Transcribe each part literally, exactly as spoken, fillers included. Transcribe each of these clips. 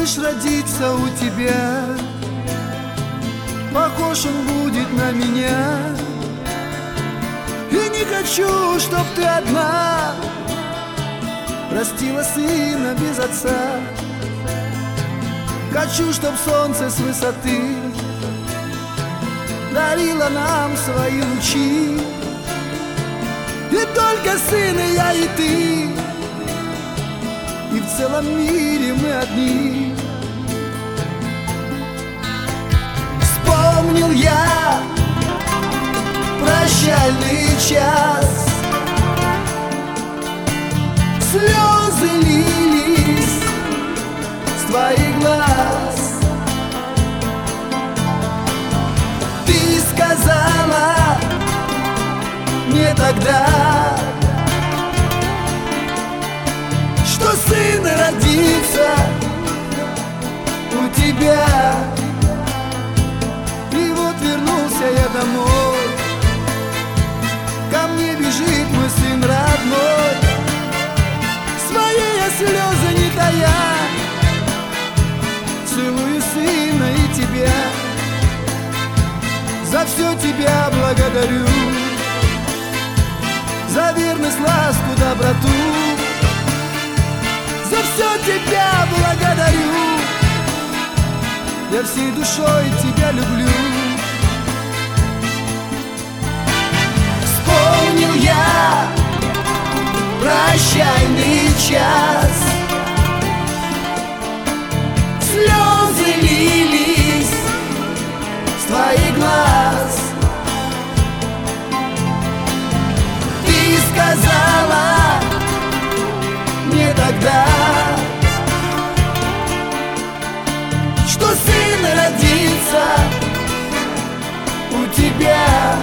малыш родится у тебя, похож он будет на меня. И не хочу, чтоб ты одна растила сына без отца. Хочу, чтоб солнце с высоты дарило нам свои лучи. И только сын и я, и ты, и в целом мире мы одни. Вспомнил я прощальный час, слезы лились с твоих глаз. Ты сказала мне тогда, что сын родится у тебя. И вот вернулся я домой, ко мне бежит мой сын родной. Свои я слезы не тая, целую сына и тебя. За все тебя благодарю, за верность, ласку, доброту. За все тебя благодарю, я всей душой тебя люблю. Вспомнил я прощальный час, слезы лились с твоих глаз. Ты сказала мне тогда, что сын родится у тебя.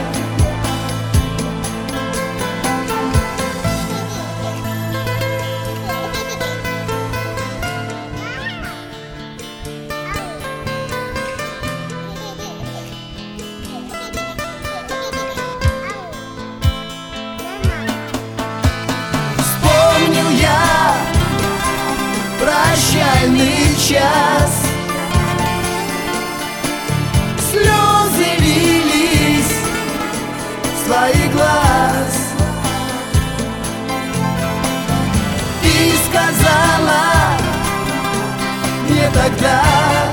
Вспомнил я прощальный час, слезы лились с твоих глаз. Ты сказала мне тогда,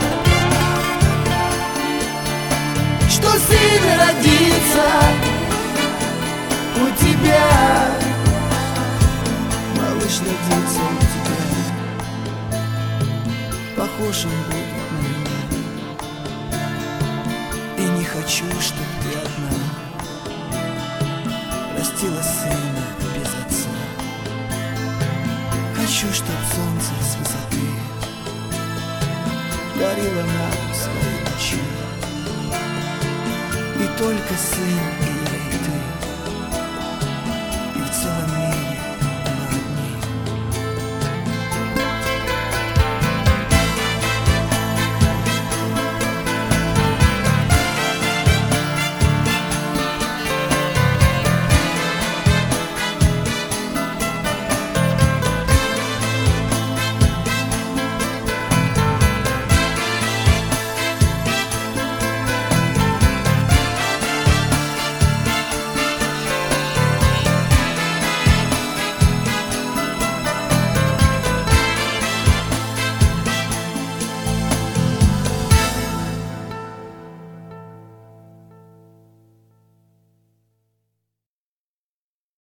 что сын родится у тебя. Малыш родится у тебя, похож он будет на меня. И не хочу, чтоб ты одна растила сына без отца. Хочу, чтоб солнце с высоты дарило нам свои лучи. И только сын